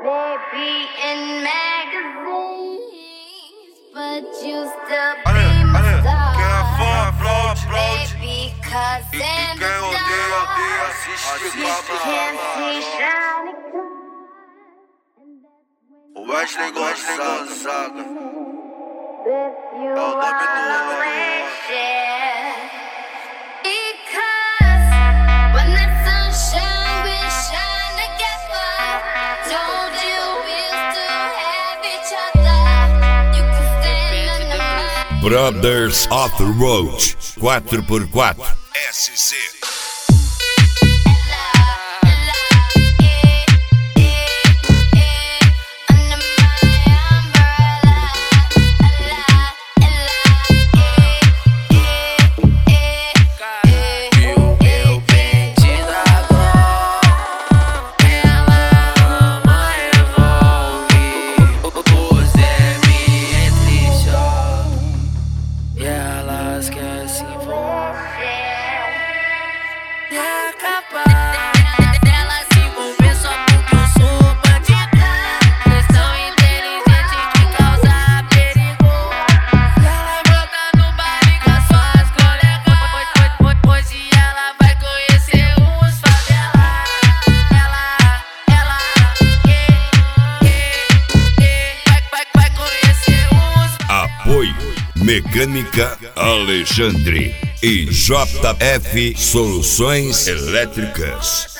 They be in magazines, but you still be my star. Baby, 'cause in the dark, you can't see shining O Wesley Gonzaga with you always share. Because when the sunshine we shine together, told you we'll still have each other. You can stand under my Brothers of the Road 4x4 SC. Apoio Mecânica Alexandre e JF Soluções Elétricas.